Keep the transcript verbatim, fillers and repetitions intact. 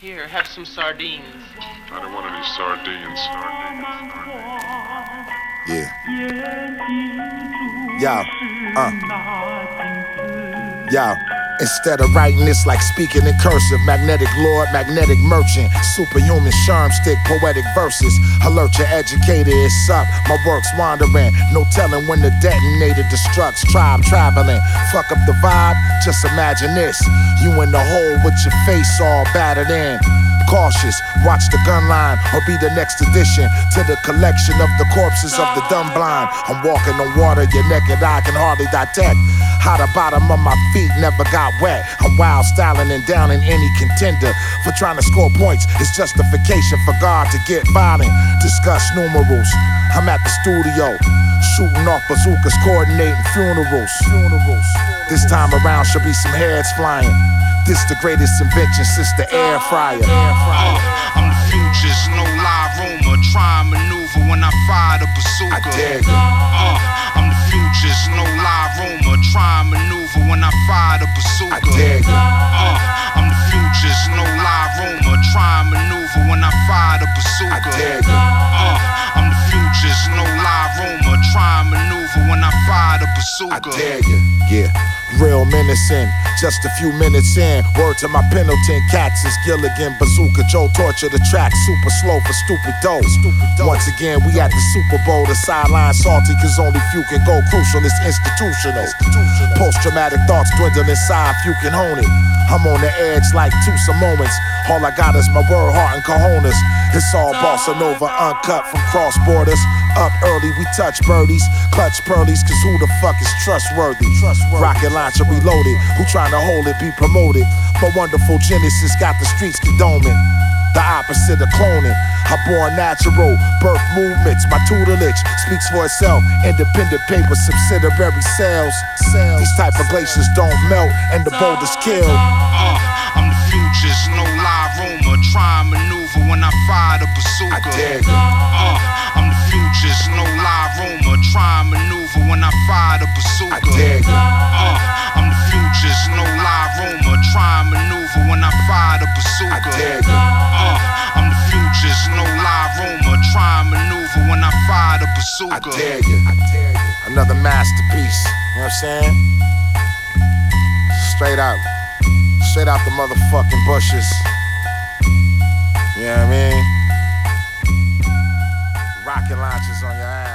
Here, have some sardines. I don't want any sardines. Yeah. Yo, uh. Yo. Instead of writing this like speaking in cursive, magnetic lord, magnetic merchant, superhuman sherm stick, poetic verses. Alert your educator, it's up, my work's wandering. No telling when the detonator destructs, tribe traveling. Fuck up the vibe, just imagine this. You in the hole with your face all battered in. Cautious, watch the gun line or be the next addition to the collection of the corpses of the dumb blind. I'm walking on water, your naked eye can hardly detect how the bottom of my feet never got wet. I'm wild styling and downing any contender for trying to score points. It's justification for God to get violent. Discuss numerals. I'm at the studio, shooting off bazookas, coordinating funerals. Funerals. This time around should be some heads flying. This the greatest invention since the air fryer. Uh, I'm the future's no lie rumor. Try and maneuver when I fire the bazooka. I dig it. Uh, I'm the future's no lie rumor. Try and maneuver when I fire the bazooka. I dig it. Uh, I'm the future's no lie rumor. Try and maneuver when I fire the bazooka. I dig it. Uh, I'm the future's no lie rumor. Try and maneuver when I fire the bazooka. I dig it. Yeah. Real menacing, just a few minutes in. Word to my Pendleton cats is Gilligan, Bazooka Joe, torture the track, super slow for stupid dough. Once again, we at the Super Bowl, the sideline salty, cause only few can go crucial, it's institutional. Post-traumatic thoughts dwindle inside, few can hone it. I'm on the edge like two some moments. All I got is my word, heart, and cojones. It's all bossa nova, uncut from cross borders. Up early, we touch birdies, clutch pearlies, cause who the fuck is trustworthy? Rocket launcher reloaded, who trying to hold it, be promoted. My wonderful Genesis got the streets condoming. The opposite of cloning. I born natural, birth movements, my tutelage speaks for itself. Independent paper, subsidiary sales. These type of glaciers don't melt and the boulders kill. Uh, I'm the future's no lie rumor. Try and maneuver when I fire the bazooka. I dig it. Uh, I'm the future's no lie rumor. Try and maneuver when I fire the bazooka. I dig it. Uh, I'm the future's no lie rumor. Try and maneuver when I fire the bazooka. I dig it. Uh, I'm the future's no lie rumor. Try and maneuver when I fire the I bazooka. dig it. I dig it. Another masterpiece. You know what I'm saying? Straight out. Straight out the motherfucking bushes. You know what I mean? Rocket launchers on your ass.